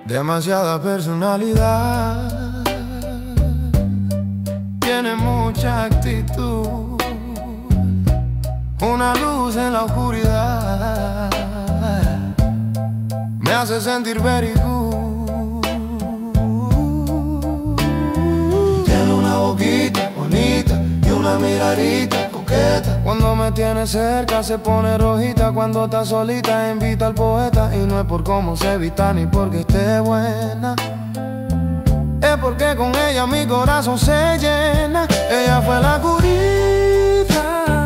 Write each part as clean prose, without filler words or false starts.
Demasiada personalidad, tiene mucha actitud, una luz en la oscuridad, me hace sentir very good. Tiene una boquita bonita y una miradita coqueta. Cuando me tiene cerca se pone rojita. Cuando está solita invita al poeta. Y no es por cómo se vista ni porque esté buena, es porque con ella mi corazón se llena. Ella fue la curita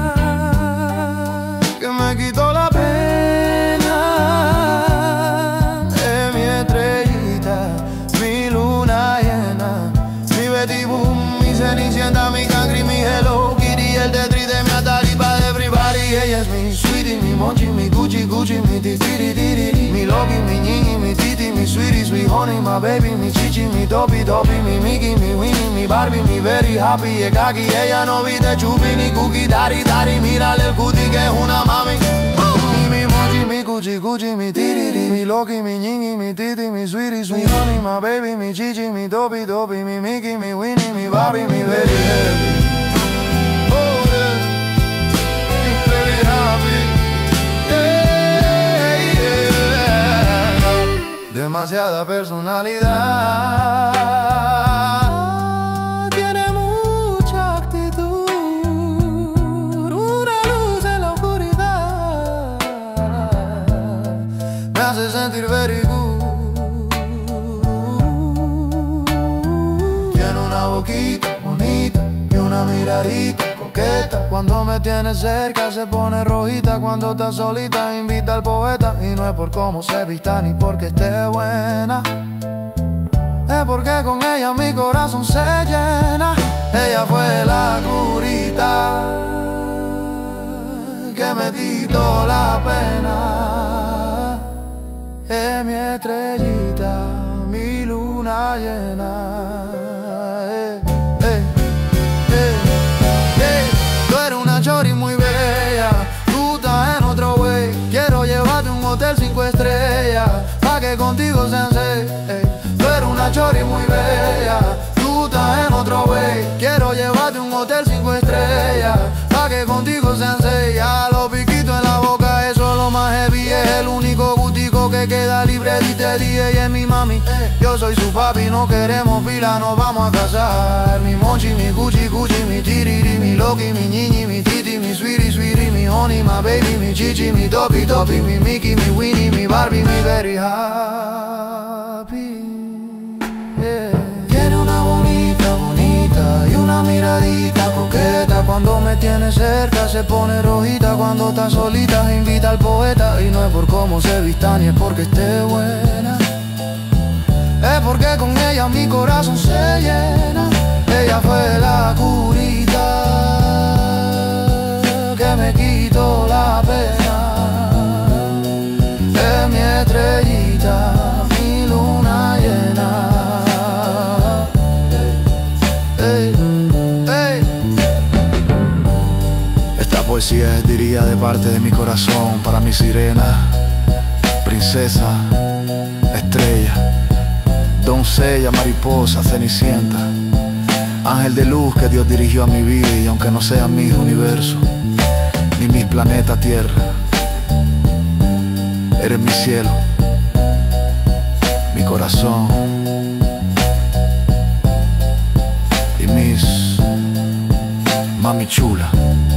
que me quitó la pena. Es mi estrellita, mi luna llena, mi Betty Boom, mi Cenicienta, mi Cangri, mi Hello Kitty, el Tetris de mi Ataripa de everybody. Ella es mi sweetie, mi Monchi, mi Gucci, Gucci, mi titiri, mi Loki, mi Ñiñi, mi Titi, mi sweetie, sweet honey, my baby, mi Chichi, mi Topi, Topi, mi Mickey, mi Winnie, mi Barbie, mi very happy. Es kaki, ella no viste chupi ni cookie, dari, dari, mírale el cutie que es una mami. Mi Monchi, mi Gucci, Gucci, mi Titi, mi Loki, mi Ñiñi, mi Titi, mi sweetie, sweet honey, my baby, mi Chichi, mi Topi, Topi, mi Mickey, mi Winnie, mi Barbie, mi very happy. Demasiada personalidad, tiene mucha actitud, una luz en la oscuridad, me hace sentir very good. Tiene una boquita bonita y una miradita coqueta. Cuando me tiene cerca se pone rojita. Cuando está solita invita al poeta. Y no es por cómo se vista ni porque esté buena, es porque con ella mi corazón se llena. Ella fue la curita que me quitó la pena. Es mi estrellita, mi luna llena. Chori muy bella, tú estás en otro way. Quiero llevarte a un hotel 5 estrellas, pa' que contigo sensei. Tú eres una chori muy bella, tú estás en otro way. Quiero llevarte a un hotel 5 estrellas, pa' que contigo sensei. A los piquitos en la boca, eso es lo más heavy. Es el único gustico que queda libre. Diste día y es mi mami, yo soy su papi. No queremos fila, nos vamos a casar. Mi Monchi, mi Gucci, Gucci, mi Tiriri, mi Loki, mi Ñiñi, mi Titi, mi sweetie, sweetie, mi honey, my baby, mi Chichi, mi Topi, Topi, mi Mickey, mi Winnie, mi Barbie, mi very happy. Tiene una bonita, bonita y una miradita coqueta. Cuando me tiene cerca se pone rojita. Cuando está solita invita al poeta. Y no es por cómo se vista ni es porque esté buena, es porque con ella mi corazón se llena. Ella fue la curita que me quitó la pena. Es mi estrellita, mi luna llena. Esta poesía es, diría, de parte de mi corazón para mi sirena, princesa, estrella, doncella, mariposa, cenicienta, ángel de luz que Dios dirigió a mi vida. Y aunque no sea mi universo ni mi planeta Tierra, eres mi cielo, mi corazón y mis mami chula.